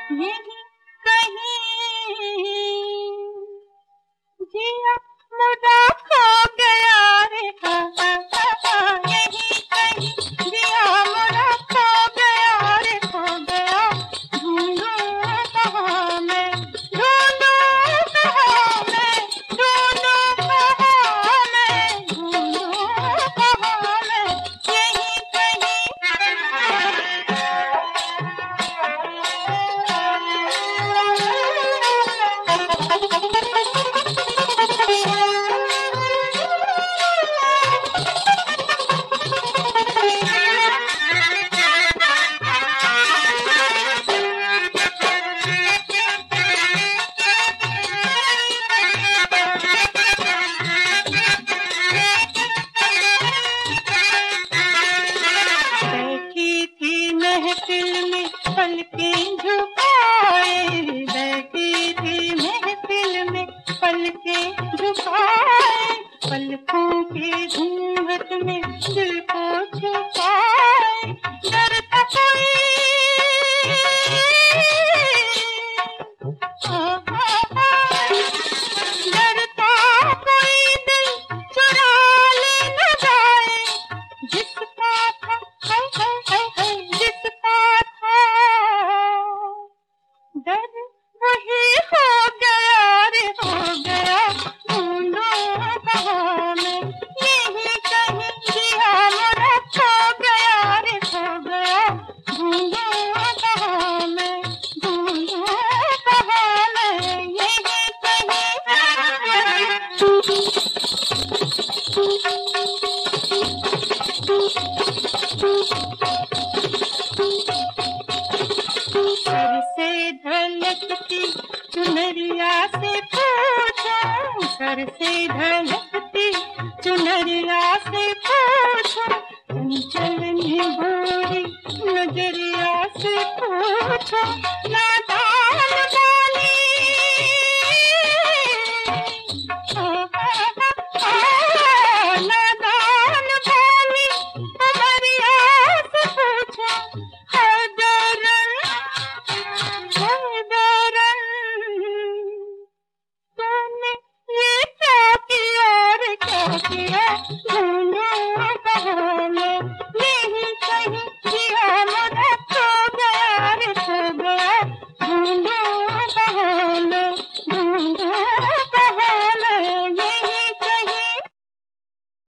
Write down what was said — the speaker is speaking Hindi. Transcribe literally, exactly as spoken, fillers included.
यही कहीं जिया मुझा खो गया रे, हा हा हा हा। यही कहीं जिया मुझा खो गया रे, खो गया। ढूंढूं कहाँ मैं, ढूंढूं कहाँ मैं, ढूंढूं कहाँ मैं, ढूंढूं कहाँ मैं। यही कहीं बैठी थी महफिल में पलकें झुकाए, बैठी थी महफिल में पलकें झुकाए, पलकों की घूंघट में दिल को छुपाए। डरता कोई डरता कोई दिल चुरा ले न जाए, जिसका था हाय हाय हाय हाय, जिसका था डर वही हो गया रे, हो गया। ढूंढूं कहाँ मैं, यही कहीं जिया मुझा खो गया रे, खो गया। ढूंढूं कहाँ मैं, ढूंढूं कहाँ मैं, यही कहीं सर से ढलकती चुनरिया से पूछो, सर से ढलकती चुनरिया से पूछो, चंचल निभोरी नजरिया से पूछो। नादान वाली नादान वाली उमरिया से पूछो। है दरन, है दरन, तूने ये क्या किया रे, क्या किया।